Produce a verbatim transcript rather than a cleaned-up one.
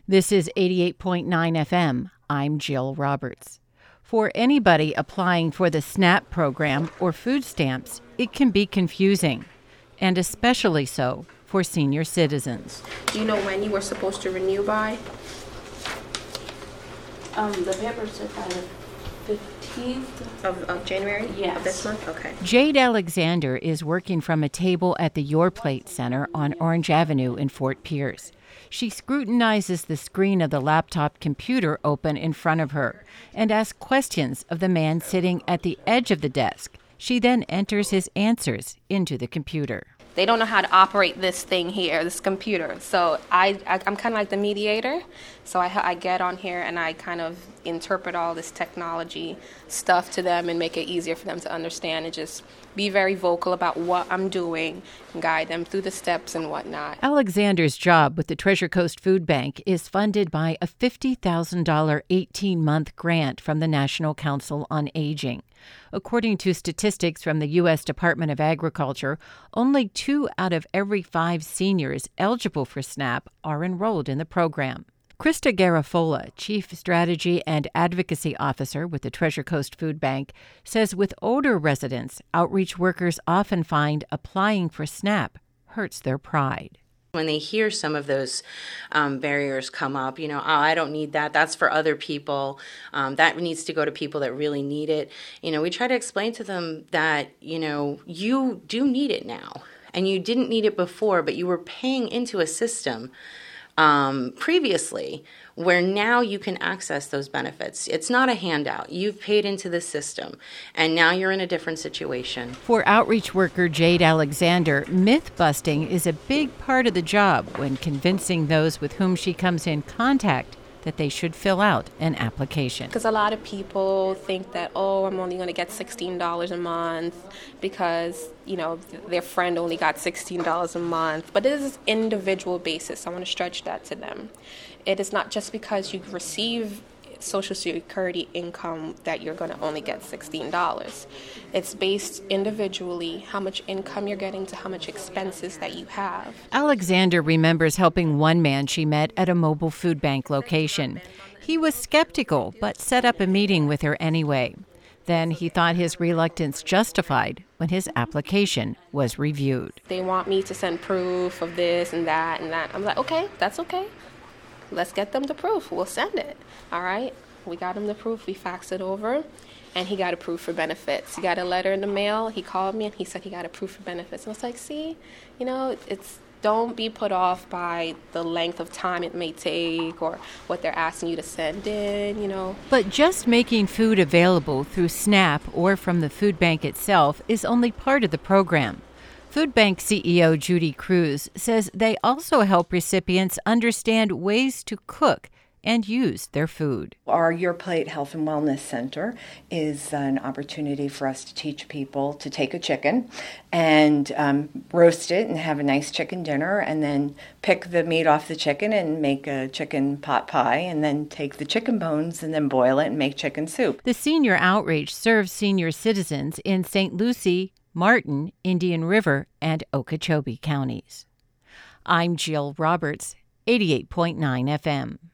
This is eighty-eight point nine F M. I'm Jill Roberts. For anybody applying for the SNAP program or food stamps, it can be confusing, and especially so for senior citizens. Do you know when you were supposed to renew by? Um, the paper said by the fifteenth Of, of January? Yes. Of this month? Okay. Jade Alexander is working from a table at the Your Plate Center on Orange Avenue in Fort Pierce. She scrutinizes the screen of the laptop computer open in front of her and asks questions of the man sitting at the edge of the desk. She then enters his answers into the computer. They don't know how to operate this thing here, this computer. So I, I, I'm kind of like the mediator. So I, I get on here and I kind of interpret all this technology stuff to them and make it easier for them to understand and just be very vocal about what I'm doing and guide them through the steps and whatnot. Alexander's job with the Treasure Coast Food Bank is funded by a fifty thousand dollars eighteen-month grant from the National Council on Aging. According to statistics from the U S Department of Agriculture, only two out of every five seniors eligible for SNAP are enrolled in the program. Krista Garafola, Chief Strategy and Advocacy Officer with the Treasure Coast Food Bank, says with older residents, outreach workers often find applying for SNAP hurts their pride. When they hear some of those um, barriers come up, you know, oh, I don't need that. That's for other people. Um, that needs to go to people that really need it. You know, we try to explain to them that, you know, you do need it now. And you didn't need it before, but you were paying into a system um, previously where now you can access those benefits. It's not a handout. You've paid into the system, and now you're in a different situation. For outreach worker Jade Alexander, myth-busting is a big part of the job when convincing those with whom she comes in contact that they should fill out an application. Because a lot of people think that, oh, I'm only going to get sixteen dollars a month because, you know, their friend only got sixteen dollars a month. But it is individual basis. I want to stretch that to them. It is not just because you receive Social Security income that you're going to only get sixteen dollars. It's based individually how much income you're getting to how much expenses that you have. Alexander remembers helping one man she met at a mobile food bank location. He was skeptical, but set up a meeting with her anyway. Then he thought his reluctance justified when his application was reviewed. They want me to send proof of this and that and that. I'm like, okay, that's okay. Let's get them the proof. We'll send it. All right. We got him the proof. We faxed it over, and he got approved for benefits. He got a letter in the mail. He called me, and he said he got approved for benefits. And I was like, see, you know, it's don't be put off by the length of time it may take or what they're asking you to send in, you know. But just making food available through SNAP or from the food bank itself is only part of the program. Food Bank C E O Judy Cruz says they also help recipients understand ways to cook and use their food. Our Your Plate Health and Wellness Center is an opportunity for us to teach people to take a chicken and um, roast it and have a nice chicken dinner, and then pick the meat off the chicken and make a chicken pot pie, and then take the chicken bones and then boil it and make chicken soup. The Senior Outreach serves senior citizens in Saint Lucie, Martin, Indian River, and Okeechobee counties. I'm Jill Roberts, eighty-eight point nine F M.